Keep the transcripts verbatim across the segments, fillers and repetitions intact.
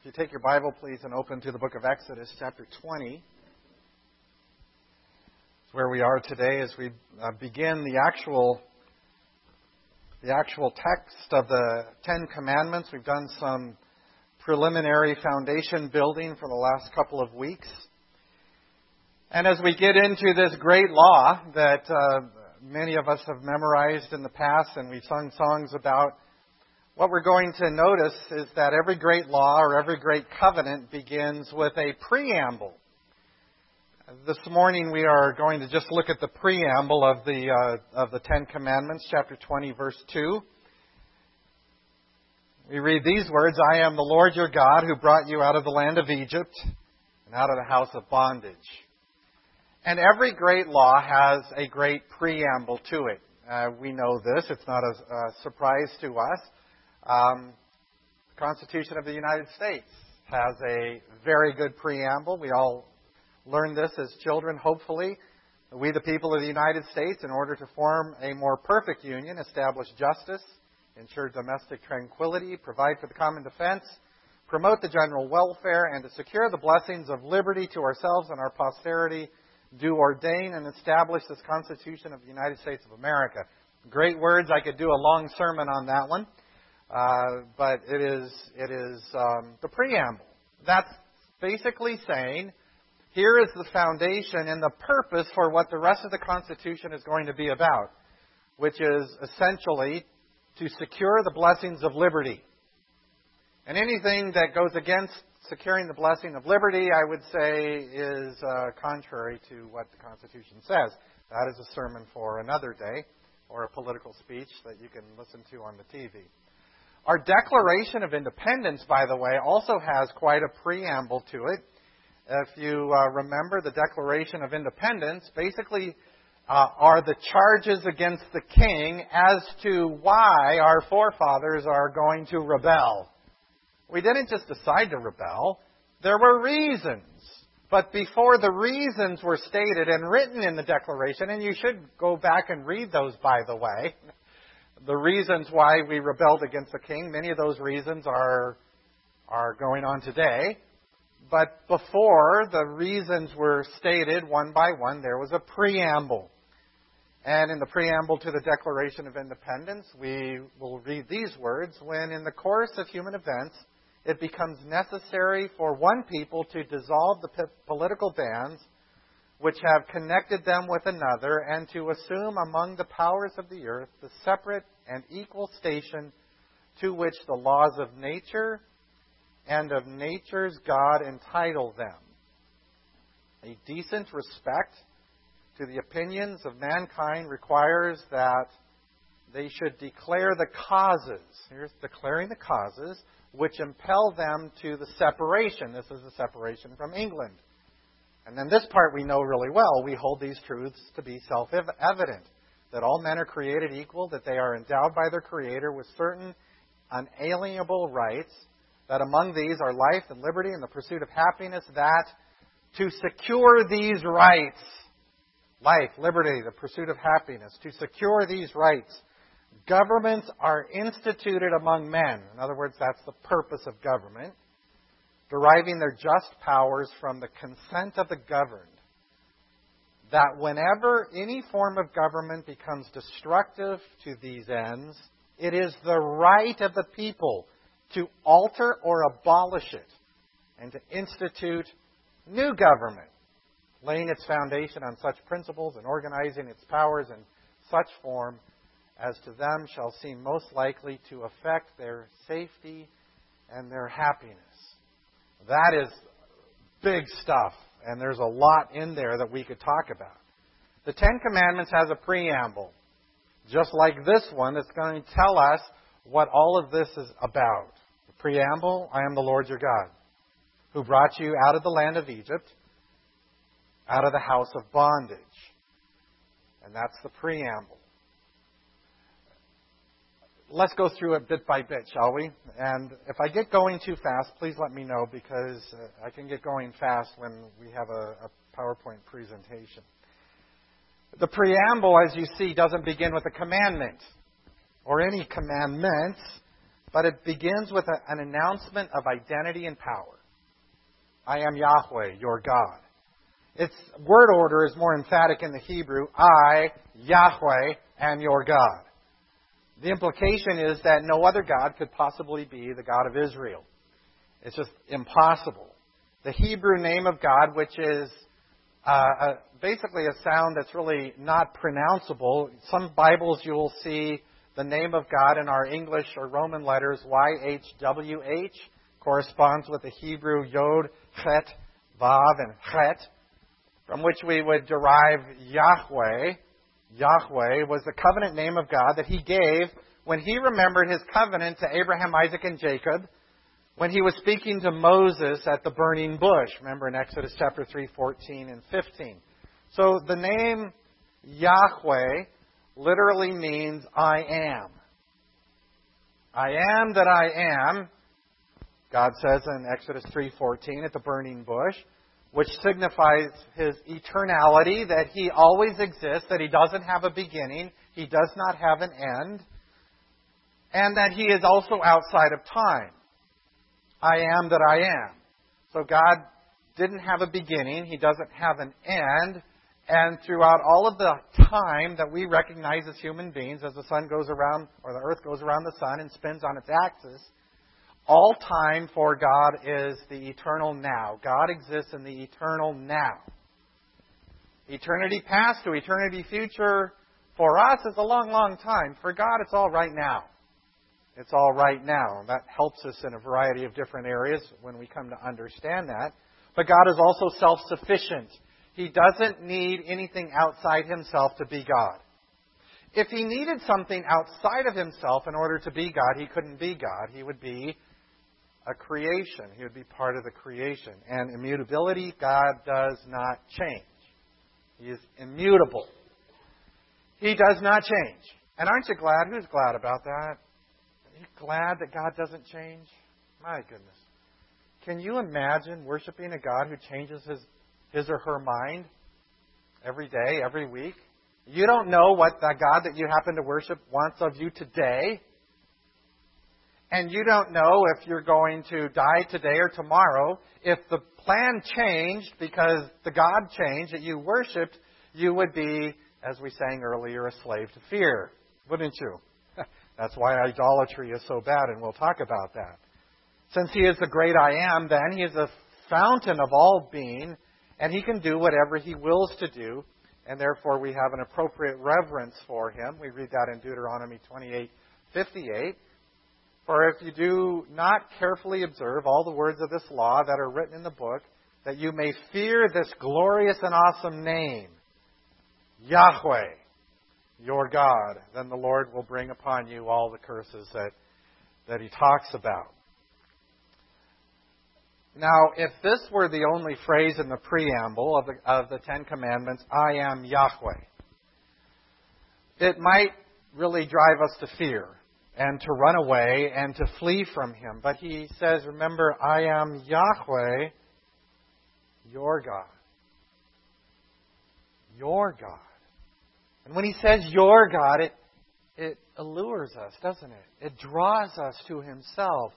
you take your Bible, please, and open to the book of Exodus, chapter twenty. It's where we are today as we uh, begin the actual, the actual text of the Ten Commandments. We've done some preliminary foundation building for the last couple of weeks. And as we get into this great law that uh, many of us have memorized in the past and we've sung songs about, what we're going to notice is that every great law or every great covenant begins with a preamble. This morning we are going to just look at the preamble of the uh, of the Ten Commandments, chapter twenty, verse two. We read these words, "I am the Lord your God who brought you out of the land of Egypt and out of the house of bondage." And every great law has a great preamble to it. Uh, we know this. It's not a, a surprise to us. Um, the Constitution of the United States has a very good preamble. We all learned this as children, hopefully. We, the people of the United States, in order to form a more perfect union, establish justice, ensure domestic tranquility, provide for the common defense, promote the general welfare, and to secure the blessings of liberty to ourselves and our posterity, do ordain and establish this Constitution of the United States of America. Great words. I could do a long sermon on that one. Uh, but it is it is um, the preamble. That's basically saying, here is the foundation and the purpose for what the rest of the Constitution is going to be about, which is essentially to secure the blessings of liberty. And anything that goes against securing the blessing of liberty, I would say, is uh, contrary to what the Constitution says. That is a sermon for another day, or a political speech that you can listen to on the T V. Our Declaration of Independence, by the way, also has quite a preamble to it. If you uh, remember, the Declaration of Independence basically uh, are the charges against the king as to why our forefathers are going to rebel. We didn't just decide to rebel. There were reasons. But before the reasons were stated and written in the Declaration, and you should go back and read those, by the way, the reasons why we rebelled against the king, many of those reasons are, are going on today. But before the reasons were stated one by one, there was a preamble. And in the preamble to the Declaration of Independence, we will read these words, "When in the course of human events it becomes necessary for one people to dissolve the p- political bands which have connected them with another, and to assume among the powers of the earth the separate and equal station to which the laws of nature and of nature's God entitle them. A decent respect to the opinions of mankind requires that they should declare the causes," here's declaring the causes, "which impel them to the separation." This is the separation from England. And then this part we know really well. "We hold these truths to be self-evident, that all men are created equal, that they are endowed by their Creator with certain unalienable rights, that among these are life and liberty and the pursuit of happiness, that to secure these rights," life, liberty, the pursuit of happiness, "to secure these rights, governments are instituted among men." In other words, that's the purpose of government. "Deriving their just powers from the consent of the governed. That whenever any form of government becomes destructive to these ends, it is the right of the people to alter or abolish it, and to institute new government, laying its foundation on such principles and organizing its powers in such form as to them shall seem most likely to affect their safety and their happiness." That is big stuff, and there's a lot in there that we could talk about. The Ten Commandments has a preamble, just like this one, that's going to tell us what all of this is about. The preamble, "I am the Lord your God, who brought you out of the land of Egypt, out of the house of bondage." And that's the preamble. Let's go through it bit by bit, shall we? And if I get going too fast, please let me know, because uh, I can get going fast when we have a, a PowerPoint presentation. The preamble, as you see, doesn't begin with a commandment or any commandments. but it begins with a, an announcement of identity and power. I am Yahweh, your God. Its word order is more emphatic in the Hebrew. I, Yahweh, am your God. The implication is that no other God could possibly be the God of Israel. It's just impossible. The Hebrew name of God, which is uh, a, basically a sound that's really not pronounceable. Some Bibles you will see the name of God in our English or Roman letters, Y H W H, corresponds with the Hebrew Yod, Chet, Vav, and Chet, from which we would derive Yahweh. Yahweh was the covenant name of God that He gave when He remembered His covenant to Abraham, Isaac, and Jacob, when He was speaking to Moses at the burning bush. Remember in Exodus chapter three, fourteen and fifteen. So the name Yahweh literally means I am. I am that I am, God says in Exodus three fourteen at the burning bush, which signifies His eternality, that He always exists, that He doesn't have a beginning, He does not have an end, and that He is also outside of time. I am that I am. So God didn't have a beginning, He doesn't have an end, and throughout all of the time that we recognize as human beings, as the sun goes around, or the earth goes around the sun and spins on its axis, all time for God is the eternal now. God exists in the eternal now. Eternity past to eternity future for us is a long, long time. For God, it's all right now. It's all right now. That helps us in a variety of different areas when we come to understand that. But God is also self-sufficient. He doesn't need anything outside Himself to be God. If He needed something outside of Himself in order to be God, He couldn't be God. He would be a creation. He would be part of the creation. And immutability, God does not change. He is immutable. He does not change. And aren't you glad? Who's glad about that? Are you glad that God doesn't change? My goodness. Can you imagine worshiping a God who changes his, his or her mind every day, every week? You don't know what the God that you happen to worship wants of you today. And you don't know if you're going to die today or tomorrow. If the plan changed because the God changed that you worshipped, you would be, as we sang earlier, a slave to fear. Wouldn't you? That's why idolatry is so bad, and we'll talk about that. Since He is the great I am, then He is the fountain of all being, and He can do whatever He wills to do, and therefore we have an appropriate reverence for Him. We read that in Deuteronomy twenty-eight fifty-eight. For if you do not carefully observe all the words of this law that are written in the book, that you may fear this glorious and awesome name, Yahweh, your God, then the Lord will bring upon you all the curses that, that He talks about. Now, if this were the only phrase in the preamble of the, of the Ten Commandments, I am Yahweh, it might really drive us to fear and to run away and to flee from Him. But He says, remember, I am Yahweh, your God. Your God. And when He says your God, it, it allures us, doesn't it? It draws us to Himself.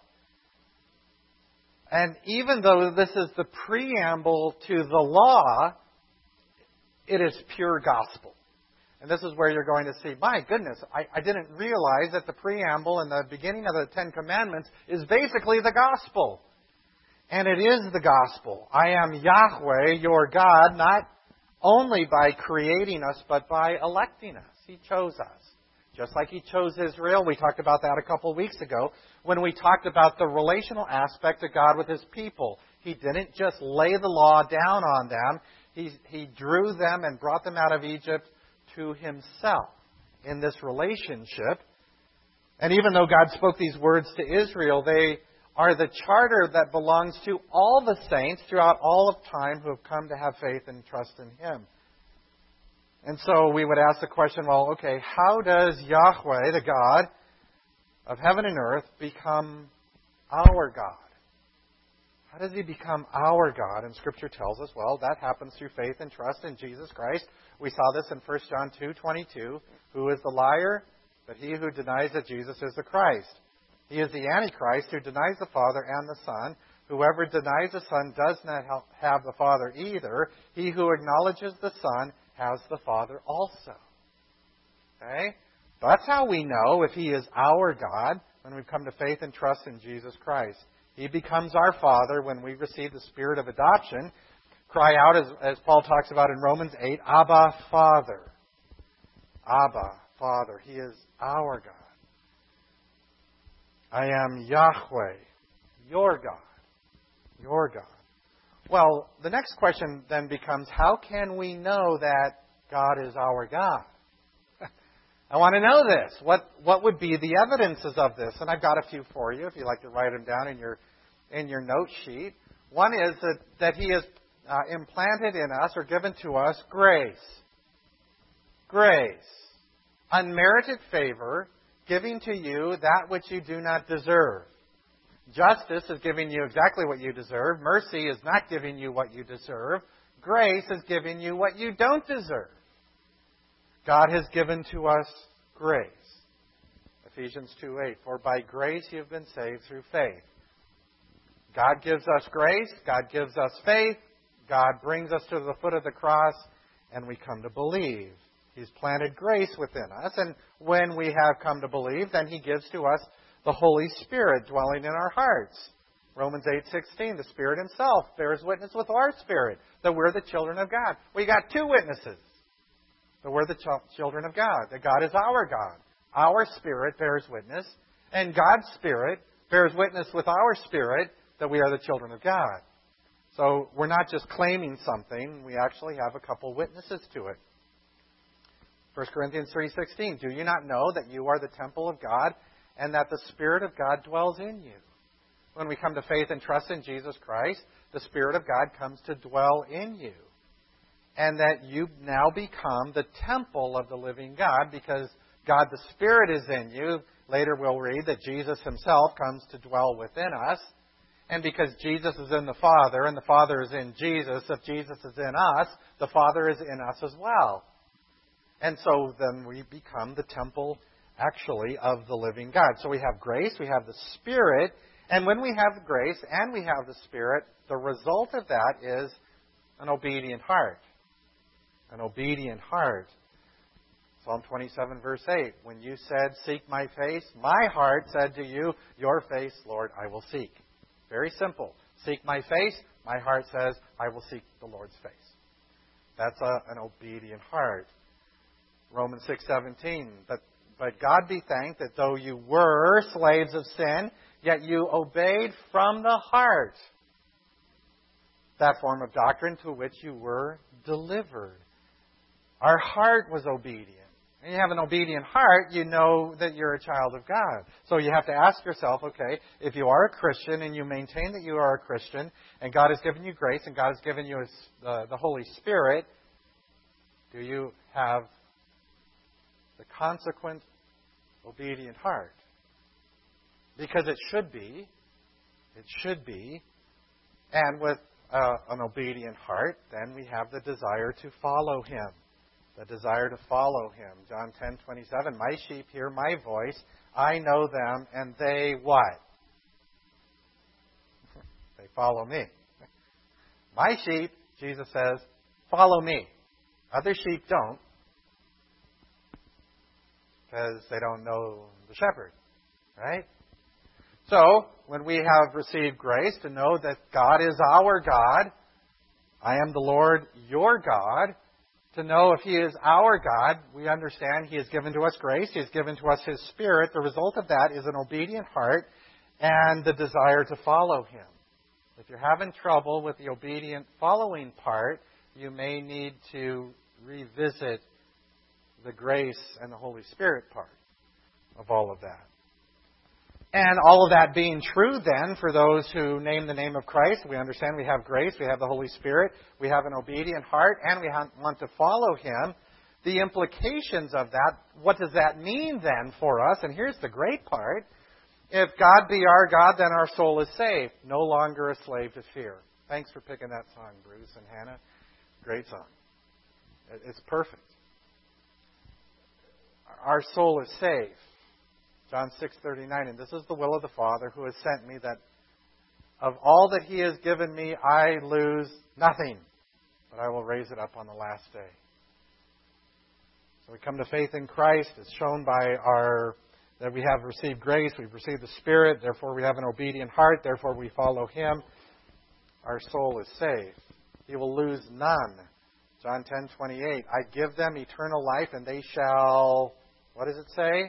And even though this is the preamble to the law, it is pure gospel. And this is where you're going to see, my goodness, I, I didn't realize that the preamble and the beginning of the Ten Commandments is basically the gospel. And it is the gospel. I am Yahweh, your God, not only by creating us, but by electing us. He chose us. Just like He chose Israel. We talked about that a couple of weeks ago when we talked about the relational aspect of God with His people. He didn't just lay the law down on them. He, he drew them and brought them out of Egypt to Himself in this relationship. And even though God spoke these words to Israel, they are the charter that belongs to all the saints throughout all of time who have come to have faith and trust in Him. And so we would ask the question, well, okay, how does Yahweh, the God of heaven and earth, become our God? How does He become our God? And Scripture tells us, well, that happens through faith and trust in Jesus Christ. We saw this in First John two twenty-two. Who is the liar? But he who denies that Jesus is the Christ. He is the Antichrist who denies the Father and the Son. Whoever denies the Son does not have the Father either. He who acknowledges the Son has the Father also. Okay? That's how we know if He is our God, when we come to faith and trust in Jesus Christ. He becomes our Father when we receive the Spirit of adoption. Cry out, as, as Paul talks about in Romans eight, Abba, Father. Abba, Father. He is our God. I am Yahweh, your God. Your God. Well, the next question then becomes, how can we know that God is our God? I want to know this. What what would be the evidences of this? And I've got a few for you if you'd like to write them down in your in your note sheet. One is that, that He has uh, implanted in us or given to us grace. Grace. Unmerited favor, giving to you that which you do not deserve. Justice is giving you exactly what you deserve. Mercy is not giving you what you deserve. Grace is giving you what you don't deserve. God has given to us grace. Ephesians two eight, for by grace you have been saved through faith. God gives us grace. God gives us faith. God brings us to the foot of the cross, and we come to believe. He's planted grace within us, and when we have come to believe, then He gives to us the Holy Spirit dwelling in our hearts. Romans eight sixteen, the Spirit Himself bears witness with our spirit that we're the children of God. We got two witnesses. That we're the ch- children of God. That God is our God. Our spirit bears witness. And God's Spirit bears witness with our spirit that we are the children of God. So we're not just claiming something. We actually have a couple witnesses to it. First Corinthians three sixteen, do you not know that you are the temple of God and that the Spirit of God dwells in you? When we come to faith and trust in Jesus Christ, the Spirit of God comes to dwell in you. And that you now become the temple of the living God because God the Spirit is in you. Later we'll read that Jesus Himself comes to dwell within us. And because Jesus is in the Father and the Father is in Jesus, if Jesus is in us, the Father is in us as well. And so then we become the temple, actually, of the living God. So we have grace, we have the Spirit, and when we have grace and we have the Spirit, the result of that is an obedient heart. An obedient heart. Psalm twenty-seven, verse eight. When you said, seek my face, my heart said to you, your face, Lord, I will seek. Very simple. Seek my face, my heart says, I will seek the Lord's face. That's a, an obedient heart. Romans six seventeen. But, but God be thanked that though you were slaves of sin, yet you obeyed from the heart that form of doctrine to which you were delivered. Our heart was obedient. When you have an obedient heart, you know that you're a child of God. So you have to ask yourself, okay, if you are a Christian and you maintain that you are a Christian, and God has given you grace and God has given you uh, the Holy Spirit, do you have the consequent obedient heart? Because it should be. It should be. And with uh, an obedient heart, then we have the desire to follow Him. The desire to follow Him. John ten twenty-seven, my sheep hear my voice, I know them, and they what? They follow me. My sheep, Jesus says, follow me. Other sheep don't, because they don't know the shepherd. Right? So, when we have received grace to know that God is our God, I am the Lord your God, to know if He is our God, we understand He has given to us grace, He has given to us His Spirit. The result of that is an obedient heart and the desire to follow Him. If you're having trouble with the obedient following part, you may need to revisit the grace and the Holy Spirit part of all of that. And all of that being true then, for those who name the name of Christ, we understand we have grace, we have the Holy Spirit, we have an obedient heart, and we want to follow Him. The implications of that, what does that mean then for us? And here's the great part. If God be our God, then our soul is saved, no longer a slave to fear. Thanks for picking that song, Bruce and Hannah. Great song. It's perfect. Our soul is saved. John six thirty-nine, and this is the will of the Father who has sent me, that of all that He has given me, I lose nothing, but I will raise it up on the last day. So we come to faith in Christ. It's shown by our that we have received grace, we've received the Spirit, therefore we have an obedient heart, therefore we follow Him. Our soul is saved. He will lose none. John ten twenty-eight, I give them eternal life, and they shall, what does it say?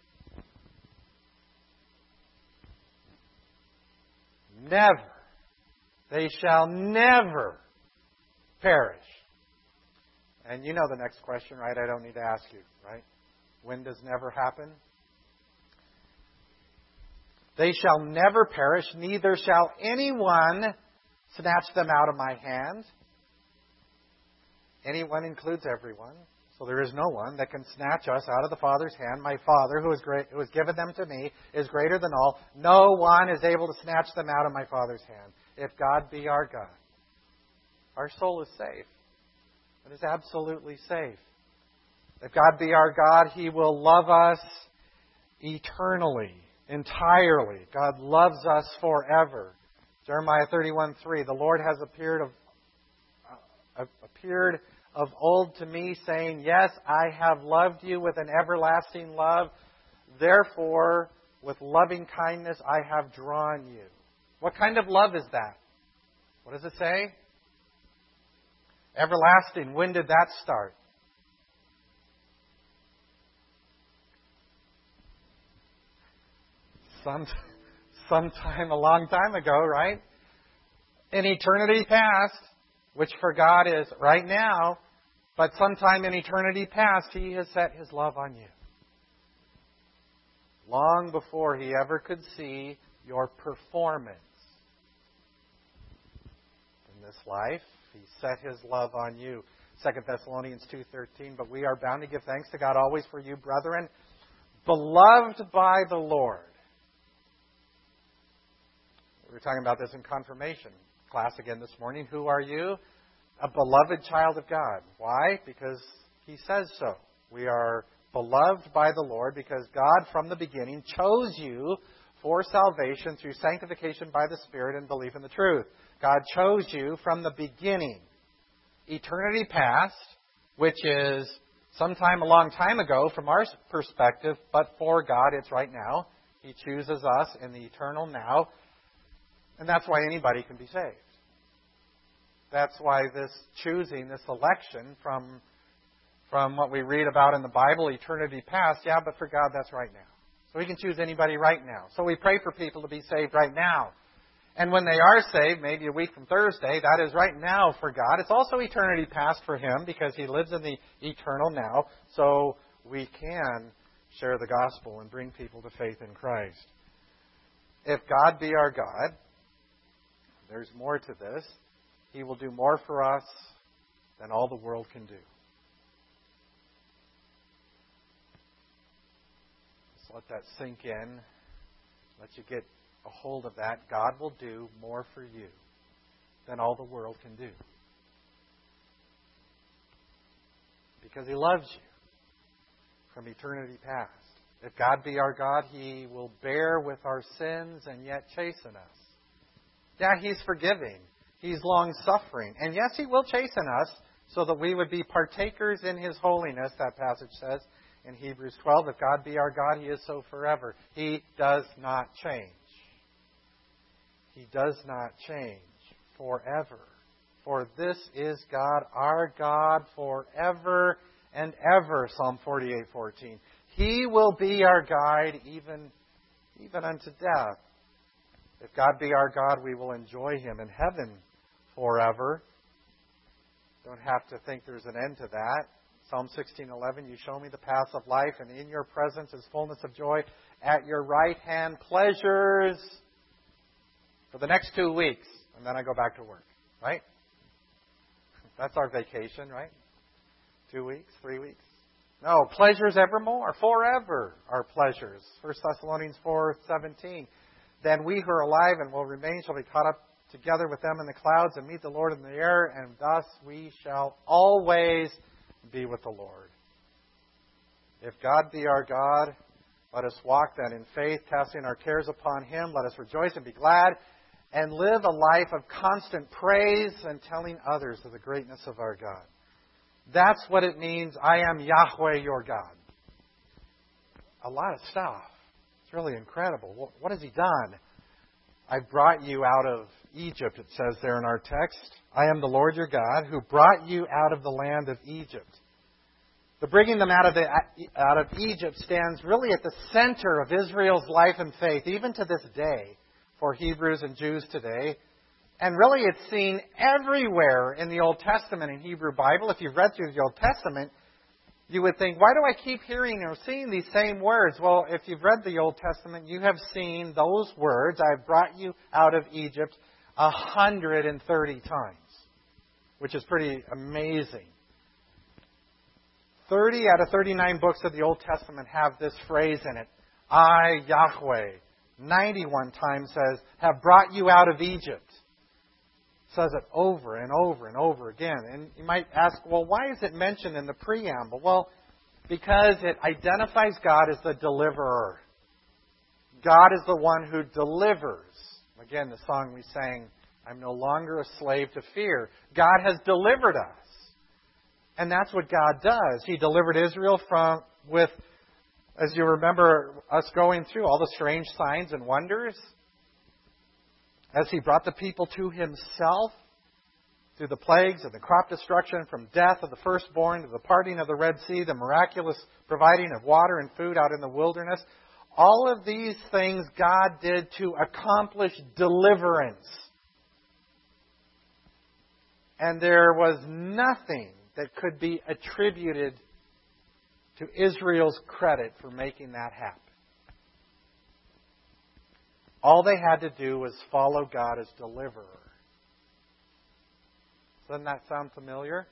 Never. They shall never perish. And you know the next question, right? I don't need to ask you, right? When does never happen? They shall never perish, neither shall anyone snatch them out of my hand. Anyone includes everyone. So there is no one that can snatch us out of the Father's hand. My Father, who, is great, who has given them to me, is greater than all. No one is able to snatch them out of my Father's hand. If God be our God, our soul is safe. It is absolutely safe. If God be our God, He will love us eternally, entirely. God loves us forever. Jeremiah thirty-one three, the Lord has appeared of, uh, appeared of old to me, saying, yes, I have loved you with an everlasting love. Therefore, with loving kindness I have drawn you. What kind of love is that? What does it say? Everlasting. When did that start? Some, sometime a long time ago, right? In eternity past, which for God is right now, but sometime in eternity past, He has set His love on you. Long before He ever could see your performance in this life, He set His love on you. Second Thessalonians two thirteen, but we are bound to give thanks to God always for you, brethren, beloved by the Lord. We were talking about this in confirmation class again this morning. Who are you? A beloved child of God. Why? Because He says so. We are beloved by the Lord because God from the beginning chose you for salvation through sanctification by the Spirit and belief in the truth. God chose you from the beginning. Eternity past, which is sometime a long time ago from our perspective, but for God it's right now. He chooses us in the eternal now. And that's why anybody can be saved. That's why this choosing, this election from, from what we read about in the Bible, eternity past, yeah, but for God, that's right now. So He can choose anybody right now. So we pray for people to be saved right now. And when they are saved, maybe a week from Thursday, that is right now for God. It's also eternity past for Him because He lives in the eternal now. So we can share the gospel and bring people to faith in Christ. If God be our God, there's more to this. He will do more for us than all the world can do. Just let that sink in. Let you get a hold of that. God will do more for you than all the world can do. Because He loves you from eternity past. If God be our God, He will bear with our sins and yet chasten us. Yeah, He's forgiving. He's long-suffering. And yes, He will chasten us so that we would be partakers in His holiness, that passage says in Hebrews twelve. If God be our God, He is so forever. He does not change. He does not change forever. For this is God, our God, forever and ever. Psalm forty-eight fourteen. He will be our guide even, even unto death. If God be our God, we will enjoy Him in heaven forever. Don't have to think there's an end to that. Psalm sixteen eleven, you show me the paths of life, and in your presence is fullness of joy. At your right hand, pleasures for the next two weeks. And then I go back to work. Right? That's our vacation, right? Two weeks, three weeks. No, pleasures evermore, forever are pleasures. First Thessalonians four seventeen. Then we who are alive and will remain shall be caught up together with them in the clouds and meet the Lord in the air, and thus we shall always be with the Lord. If God be our God, Let us walk then in faith, casting our cares upon Him. Let us rejoice and be glad, and live a life of constant praise and telling others of the greatness of our God. That's what it means, I am Yahweh your God. A lot of stuff. It's really incredible. What has He done? I brought you out of Egypt, it says there in our text. I am the Lord your God who brought you out of the land of Egypt. The bringing them out of, the, out of Egypt stands really at the center of Israel's life and faith, even to this day, for Hebrews and Jews today. And really it's seen everywhere in the Old Testament and Hebrew Bible. If you've read through the Old Testament, you would think, why do I keep hearing or seeing these same words? Well, if you've read the Old Testament, you have seen those words, I have brought you out of Egypt, one hundred thirty times, which is pretty amazing. thirty out of thirty-nine books of the Old Testament have this phrase in it. I, Yahweh, ninety-one times says, have brought you out of Egypt. Says it over and over and over again. And you might ask, well, why is it mentioned in the preamble? Well, because it identifies God as the deliverer. God is the one who delivers. Again, the song we sang, I'm no longer a slave to fear. God has delivered us. And that's what God does. He delivered Israel from, with, as you remember us going through, all the strange signs and wonders. As He brought the people to Himself through the plagues and the crop destruction, from death of the firstborn to the parting of the Red Sea, the miraculous providing of water and food out in the wilderness. All of these things God did to accomplish deliverance. And there was nothing that could be attributed to Israel's credit for making that happen. All they had to do was follow God as deliverer. Doesn't that sound familiar?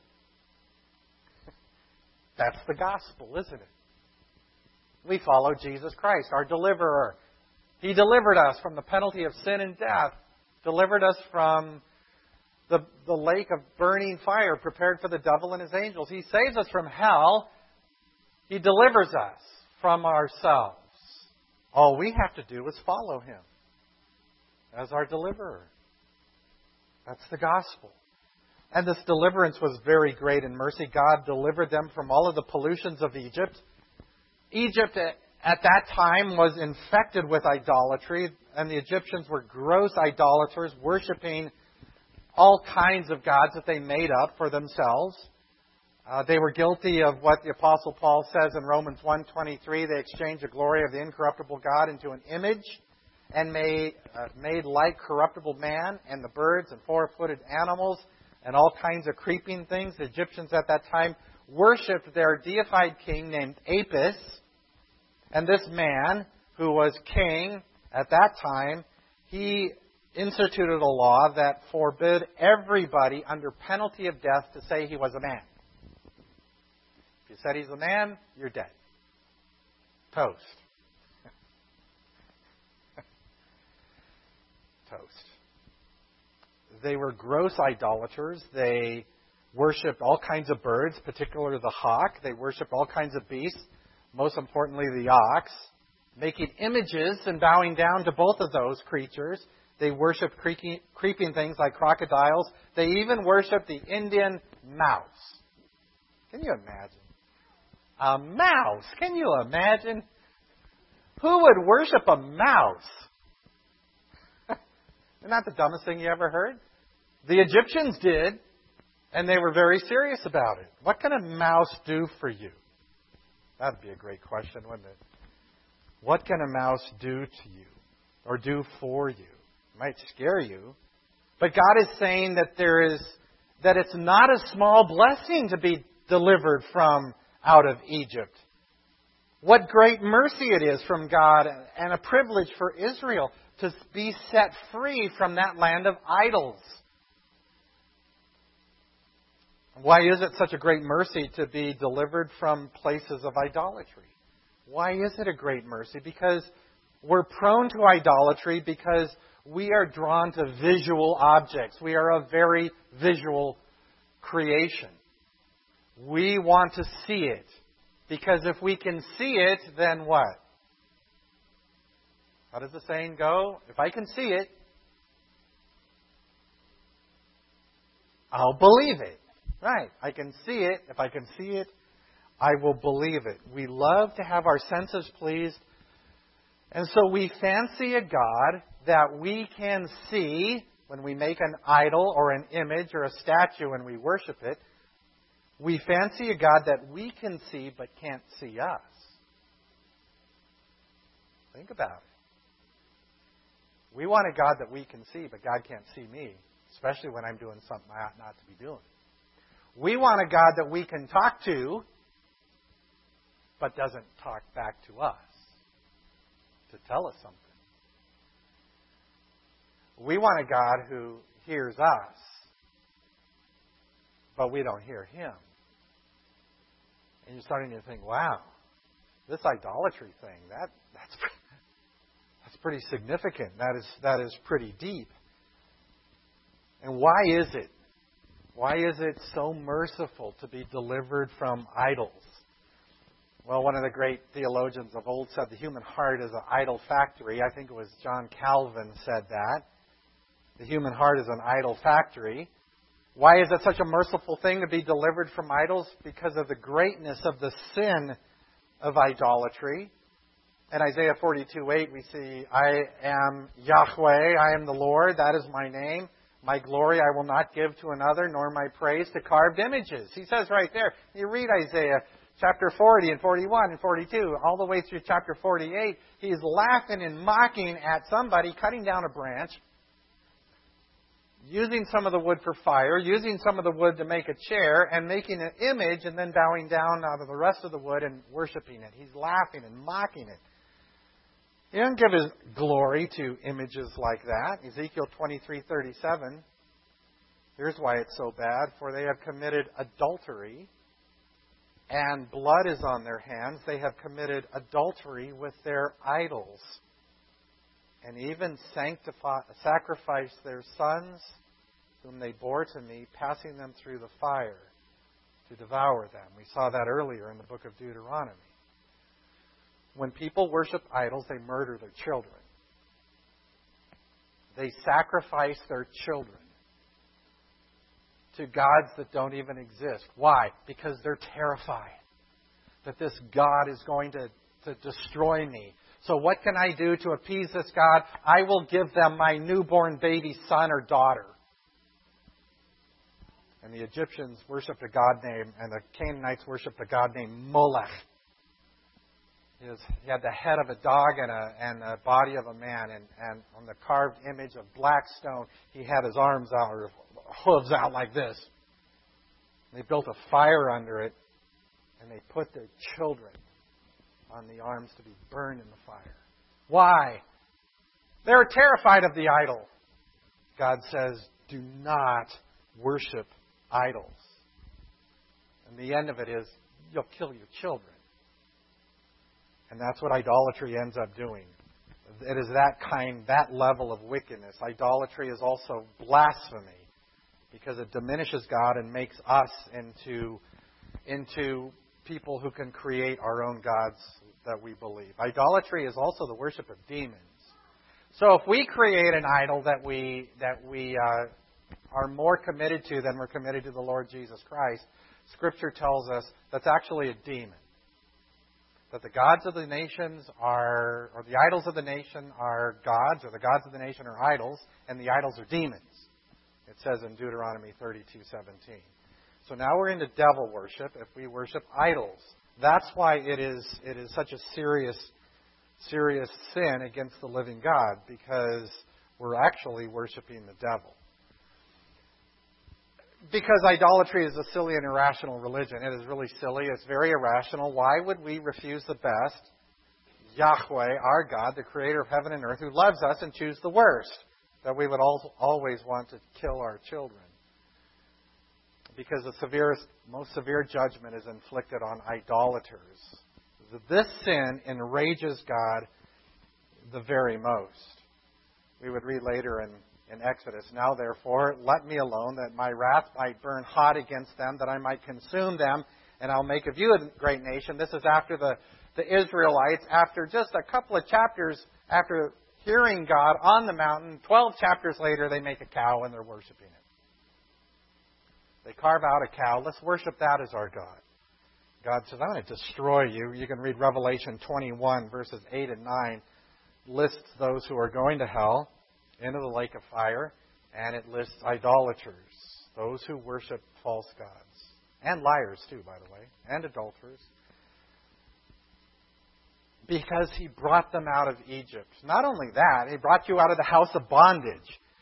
That's the gospel, isn't it? We follow Jesus Christ, our deliverer. He delivered us from the penalty of sin and death, delivered us from the, the lake of burning fire prepared for the devil and his angels. He saves us from hell. He delivers us from ourselves. All we have to do is follow Him as our deliverer. That's the gospel. And this deliverance was very great in mercy. God delivered them from all of the pollutions of Egypt. Egypt at that time was infected with idolatry, and the Egyptians were gross idolaters, worshiping all kinds of gods that they made up for themselves. Uh, they were guilty of what the Apostle Paul says in Romans one twenty-three. They exchanged the glory of the incorruptible God into an image and made, uh, made like corruptible man and the birds and four-footed animals and all kinds of creeping things. The Egyptians at that time worshipped their deified king named Apis. And this man, who was king at that time, he instituted a law that forbid everybody under penalty of death to say he was a man. If you said he's a man, you're dead. Toast. Toast. They were gross idolaters. They worshipped all kinds of birds, particularly the hawk. They worshipped all kinds of beasts, most importantly the ox, making images and bowing down to both of those creatures. They worshipped creaking, creeping things like crocodiles. They even worshipped the Indian mouse. Can you imagine? A mouse. Can you imagine? Who would worship a mouse? Isn't that the dumbest thing you ever heard? The Egyptians did, and they were very serious about it. What can a mouse do for you? That'd be a great question, wouldn't it? What can a mouse do to you or do for you? It might scare you. But God is saying that there is that it's not a small blessing to be delivered from out of Egypt. What great mercy it is from God and a privilege for Israel to be set free from that land of idols. Why is it such a great mercy to be delivered from places of idolatry? Why is it a great mercy? Because we're prone to idolatry because we are drawn to visual objects. We are a very visual creation. We want to see it. Because if we can see it, then what? How does the saying go? If I can see it, I'll believe it. Right. I can see it. If I can see it, I will believe it. We love to have our senses pleased. And so we fancy a God that we can see when we make an idol or an image or a statue and we worship it. We fancy a God that we can see but can't see us. Think about it. We want a God that we can see, but God can't see me, especially when I'm doing something I ought not to be doing. We want a God that we can talk to, but doesn't talk back to us to tell us something. We want a God who hears us, but we don't hear Him. And you're starting to think, wow, this idolatry thing, that that's that's pretty significant. That is that is pretty deep. And why is it? Why is it so merciful to be delivered from idols? Well, one of the great theologians of old said the human heart is an idol factory. I think it was John Calvin said that. The human heart is an idol factory. Why is it such a merciful thing to be delivered from idols? Because of the greatness of the sin of idolatry. In Isaiah forty-two eight, we see, I am Yahweh, I am the Lord, that is my name. My glory I will not give to another, nor my praise to carved images. He says right there, you read Isaiah chapter forty and forty-one and forty-two, all the way through chapter forty-eight, he's laughing and mocking at somebody cutting down a branch, using some of the wood for fire, using some of the wood to make a chair, and making an image, and then bowing down out of the rest of the wood and worshiping it. He's laughing and mocking it. He doesn't give his glory to images like that. Ezekiel twenty-three thirty-seven. Here's why it's so bad. For they have committed adultery, and blood is on their hands. They have committed adultery with their idols, and even sanctify, sacrificed their sons, whom they bore to me, passing them through the fire to devour them. We saw that earlier in the book of Deuteronomy. When people worship idols, they murder their children. They sacrifice their children to gods that don't even exist. Why? Because they're terrified that this God is going to, to destroy me. So what can I do to appease this God? I will give them my newborn baby son or daughter. And the Egyptians worshipped a god named, and the Canaanites worshipped a god named Molech. He, was, he had the head of a dog and a, and a body of a man. And, and on the carved image of black stone, he had his arms out, or hooves out like this. They built a fire under it, and they put their children on the arms to be burned in the fire. Why? They were terrified of the idol. God says, do not worship idols. And the end of it is, you'll kill your children. And that's what idolatry ends up doing. It is that kind, that level of wickedness. Idolatry is also blasphemy because it diminishes God and makes us into, into people who can create our own gods that we believe. Idolatry is also the worship of demons. So if we create an idol that we that we uh, are more committed to than we're committed to the Lord Jesus Christ, Scripture tells us that's actually a demon. That the gods of the nations are, or the idols of the nation are gods, or the gods of the nation are idols, and the idols are demons. It says in Deuteronomy thirty-two seventeen. So now we're into devil worship if we worship idols. That's why it is it is such a serious, serious sin against the living God, because we're actually worshiping the devil. Because idolatry is a silly and irrational religion. It is really silly. It's very irrational. Why would we refuse the best? Yahweh, our God, the creator of heaven and earth, who loves us, and choose the worst, that we would always want to kill our children. Because the severest, most severe judgment is inflicted on idolaters. This sin enrages God the very most. We would read later in In Exodus, now therefore, let me alone, that my wrath might burn hot against them, that I might consume them, and I'll make of you a great nation. This is after the, the Israelites, after just a couple of chapters after hearing God on the mountain. Twelve chapters later, they make a cow and they're worshiping it. They carve out a cow. Let's worship that as our God. God says, I'm going to destroy you. You can read Revelation twenty-one, verses eight and nine. Lists those who are going to hell, into the lake of fire. And it lists idolaters, those who worship false gods. And liars, too, by the way. And adulterers. Because He brought them out of Egypt. Not only that, He brought you out of the house of bondage.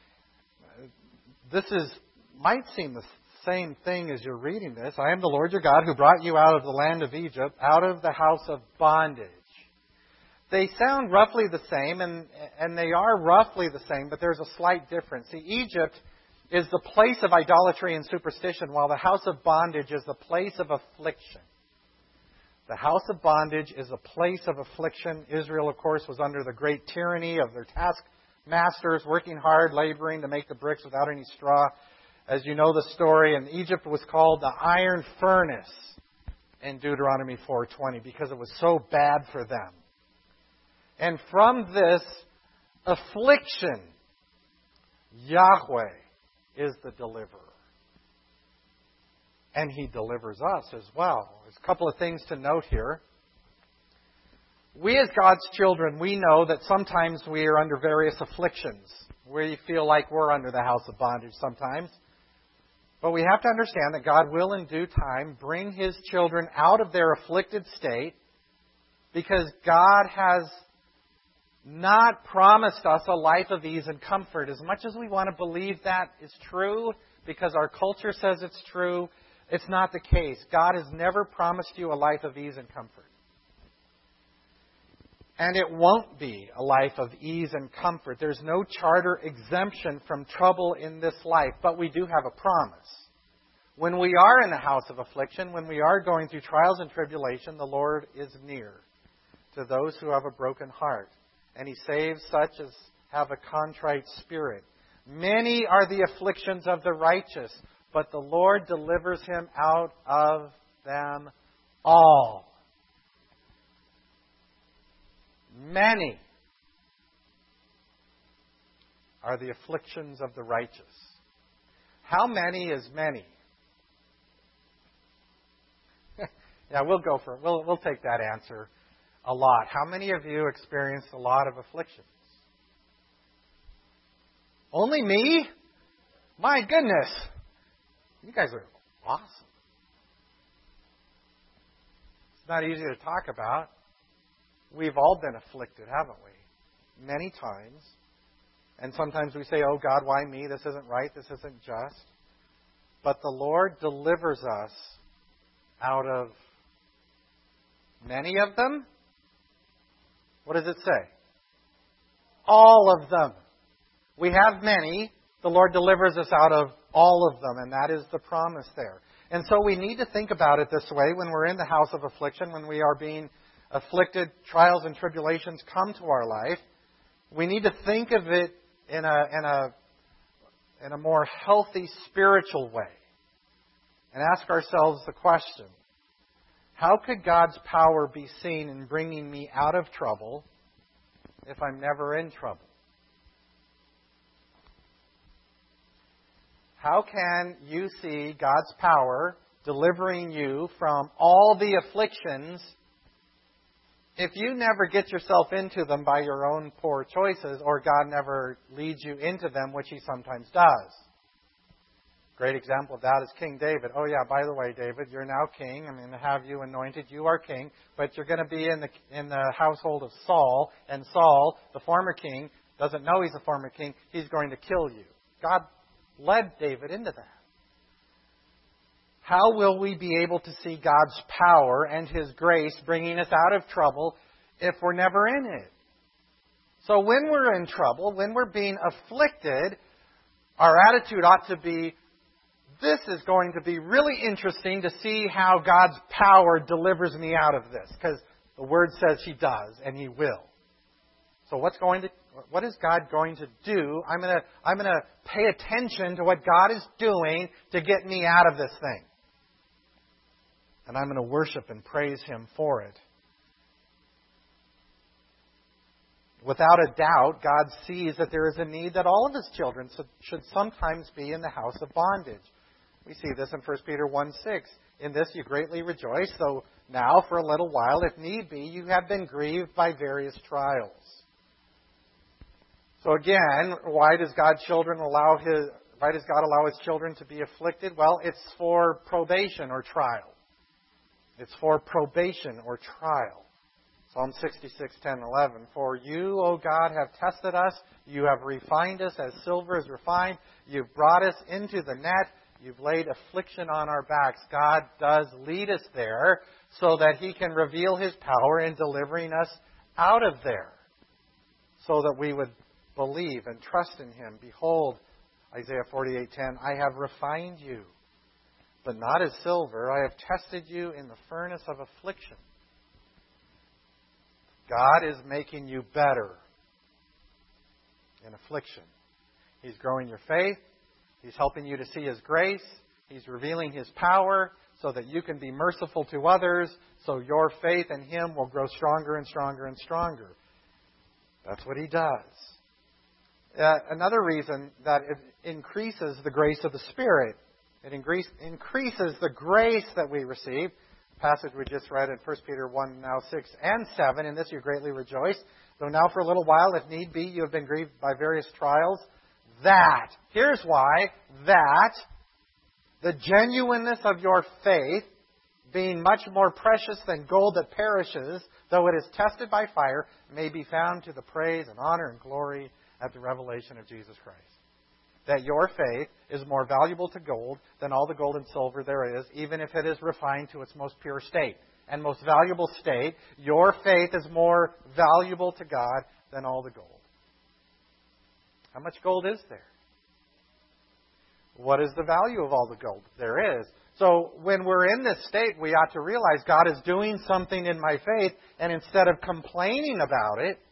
This is might seem the same thing as you're reading this. I am the Lord your God who brought you out of the land of Egypt, out of the house of bondage. They sound roughly the same, and, and they are roughly the same, but there's a slight difference. See, Egypt is the place of idolatry and superstition, while the house of bondage is the place of affliction. The house of bondage is a place of affliction. Israel, of course, was under the great tyranny of their taskmasters, working hard, laboring to make the bricks without any straw. As you know the story, and Egypt was called the iron furnace in Deuteronomy four twenty because it was so bad for them. And from this affliction, Yahweh is the deliverer. And He delivers us as well. There's a couple of things to note here. We as God's children, we know that sometimes we are under various afflictions. We feel like we're under the house of bondage sometimes. But we have to understand that God will in due time bring His children out of their afflicted state, because God has not promised us a life of ease and comfort. As much as we want to believe that is true, because our culture says it's true, it's not the case. God has never promised you a life of ease and comfort. And it won't be a life of ease and comfort. There's no charter exemption from trouble in this life, but we do have a promise. When we are in the house of affliction, when we are going through trials and tribulation, the Lord is near to those who have a broken heart. And He saves such as have a contrite spirit. Many are the afflictions of the righteous, but the Lord delivers him out of them all. Many are the afflictions of the righteous. How many is many? Yeah, we'll go for it. We'll, we'll take that answer a lot. How many of you experienced a lot of afflictions? Only me? My goodness. You guys are awesome. It's not easy to talk about. We've all been afflicted, haven't we? Many times. And sometimes we say, oh God, why me? This isn't right. This isn't just. But the Lord delivers us out of many of them. What does it say? All of them. We have many. The Lord delivers us out of all of them. And that is the promise there. And so we need to think about it this way when we're in the house of affliction, when we are being afflicted, trials and tribulations come to our life. We need to think of it in a, in a, in a more healthy spiritual way. And ask ourselves the question, how could God's power be seen in bringing me out of trouble if I'm never in trouble? How can you see God's power delivering you from all the afflictions if you never get yourself into them by your own poor choices, or God never leads you into them, which He sometimes does? Great example of that is King David. Oh yeah, by the way, David, you're now king. I'm going to have you anointed. You are king, but you're going to be in the in the household of Saul, and Saul, the former king, doesn't know he's a former king. He's going to kill you. God led David into that. How will we be able to see God's power and His grace bringing us out of trouble if we're never in it? So when we're in trouble, when we're being afflicted, our attitude ought to be, this is going to be really interesting to see how God's power delivers me out of this. Because the Word says He does, and He will. So what's going to, what is God going to do? I'm going to, I'm going to pay attention to what God is doing to get me out of this thing. And I'm going to worship and praise Him for it. Without a doubt, God sees that there is a need that all of His children should sometimes be in the house of bondage. We see this in First Peter one six. In this you greatly rejoice, though now for a little while, if need be, you have been grieved by various trials. So again, why does God children allow his why does God allow His children to be afflicted? Well, it's for probation or trial. It's for probation or trial. Psalm sixty-six, ten, eleven. For you, O God, have tested us. You have refined us as silver is refined. You've brought us into the net. You've laid affliction on our backs. God does lead us there so that He can reveal His power in delivering us out of there, so that we would believe and trust in Him. Behold, Isaiah forty-eight, ten, I have refined you, but not as silver. I have tested you in the furnace of affliction. God is making you better in affliction. He's growing your faith. He's helping you to see His grace. He's revealing His power so that you can be merciful to others, so your faith in Him will grow stronger and stronger and stronger. That's what He does. Uh, another reason that it increases the grace of the Spirit. It increase, increases the grace that we receive. The passage we just read in First Peter one, now six and seven. In this you greatly rejoice. Though now for a little while, if need be, you have been grieved by various trials. That, here's why, that the genuineness of your faith, being much more precious than gold that perishes, though it is tested by fire, may be found to the praise and honor and glory at the revelation of Jesus Christ. That your faith is more valuable to gold than all the gold and silver there is, even if it is refined to its most pure state and most valuable state. Your faith is more valuable to God than all the gold. How much gold is there? What is the value of all the gold? There is. So when we're in this state, we ought to realize God is doing something in my faith, and instead of complaining about it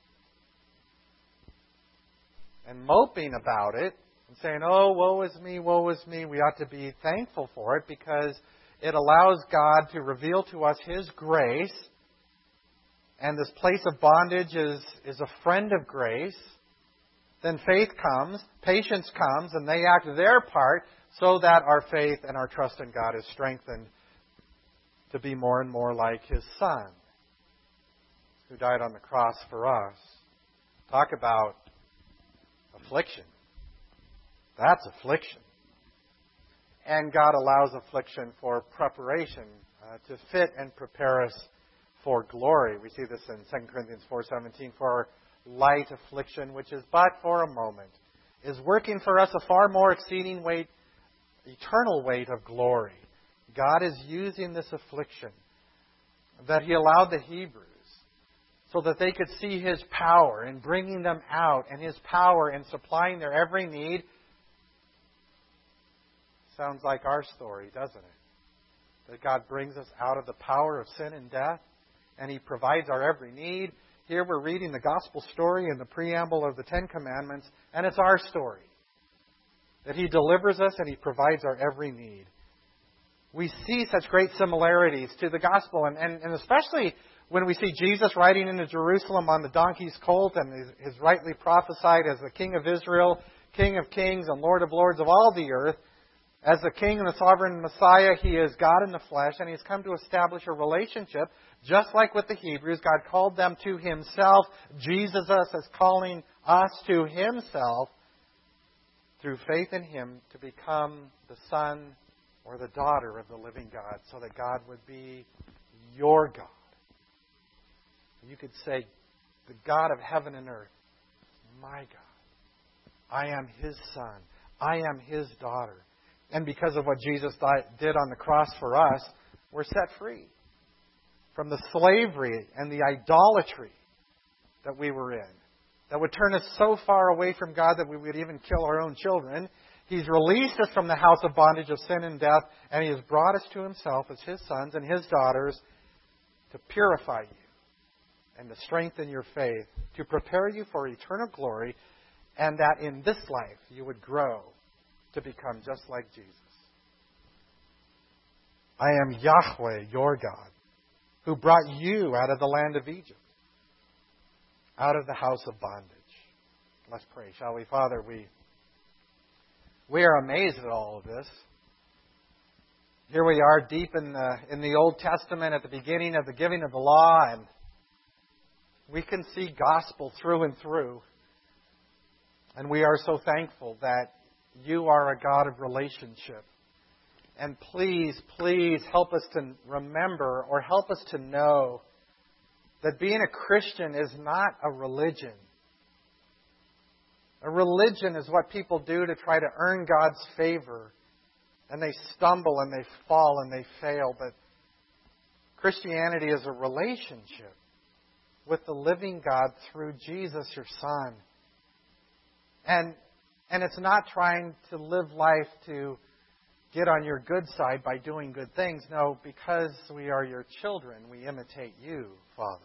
and moping about it and saying, oh, woe is me, woe is me, we ought to be thankful for it, because it allows God to reveal to us His grace, and this place of bondage is, is a friend of grace. Then faith comes, patience comes, and they act their part so that our faith and our trust in God is strengthened to be more and more like His Son, who died on the cross for us. Talk about affliction. That's affliction. And God allows affliction for preparation, uh, to fit and prepare us for glory. We see this in Second Corinthians four seventeen. For our light affliction, which is but for a moment, is working for us a far more exceeding weight, eternal weight of glory. God is using this affliction that He allowed the Hebrews so that they could see His power in bringing them out, and His power in supplying their every need. Sounds like our story, doesn't it? That God brings us out of the power of sin and death, and He provides our every need. Here we're reading the gospel story in the preamble of the Ten Commandments, and it's our story. That He delivers us and He provides our every need. We see such great similarities to the gospel, and, and, and especially when we see Jesus riding into Jerusalem on the donkey's colt and is, is rightly prophesied as the King of Israel, King of kings and Lord of lords of all the earth. As the King and the sovereign Messiah, He is God in the flesh, and He has come to establish a relationship. Just like with the Hebrews, God called them to Himself. Jesus is calling us to Himself through faith in Him to become the son or the daughter of the living God, so that God would be your God. You could say, the God of heaven and earth, my God. I am His son. I am His daughter. And because of what Jesus did on the cross for us, we're set free from the slavery and the idolatry that we were in, that would turn us so far away from God that we would even kill our own children. He's released us from the house of bondage of sin and death, and He has brought us to Himself as His sons and His daughters to purify you and to strengthen your faith, to prepare you for eternal glory, and that in this life you would grow to become just like Jesus. I am Yahweh, your God, who brought you out of the land of Egypt. out of the house of bondage. Let's pray, shall we? Father, we, we are amazed at all of this. Here we are deep in the, in the Old Testament at the beginning of the giving of the law, and we can see gospel through and through. And we are so thankful that you are a God of relationship. And please, please help us to remember or help us to know that being a Christian is not a religion. A religion is what people do to try to earn God's favor. And they stumble and they fall and they fail. But Christianity is a relationship with the living God through Jesus, your Son. And, and it's not trying to live life to get on your good side by doing good things. No, because we are your children, we imitate you, Father.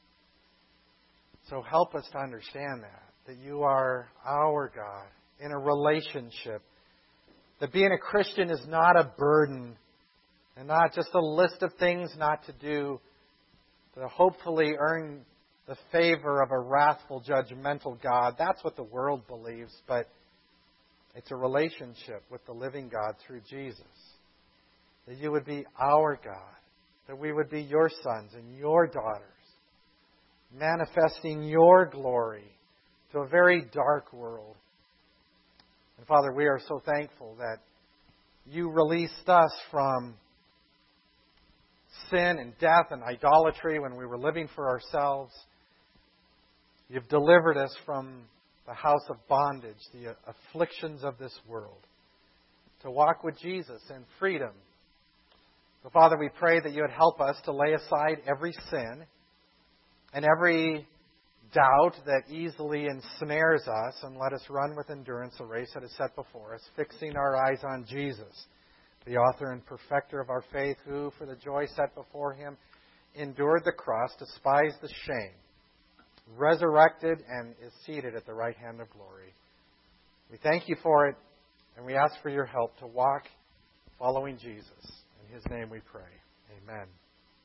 So help us to understand that, that you are our God in a relationship. That being a Christian is not a burden and not just a list of things not to do to hopefully earn the favor of a wrathful, judgmental God. That's what the world believes, but it's a relationship with the living God through Jesus. That you would be our God, that we would be your sons and your daughters, manifesting your glory to a very dark world. And Father, we are so thankful that you released us from sin and death and idolatry when we were living for ourselves. You've delivered us from the house of bondage, the afflictions of this world, to walk with Jesus in freedom. So, Father, we pray that you would help us to lay aside every sin and every doubt that easily ensnares us, and let us run with endurance a race that is set before us, fixing our eyes on Jesus, the author and perfecter of our faith, who, for the joy set before him, endured the cross, despised the shame, resurrected, and is seated at the right hand of glory. We thank you for it, and we ask for your help to walk following Jesus. In his name we pray. Amen.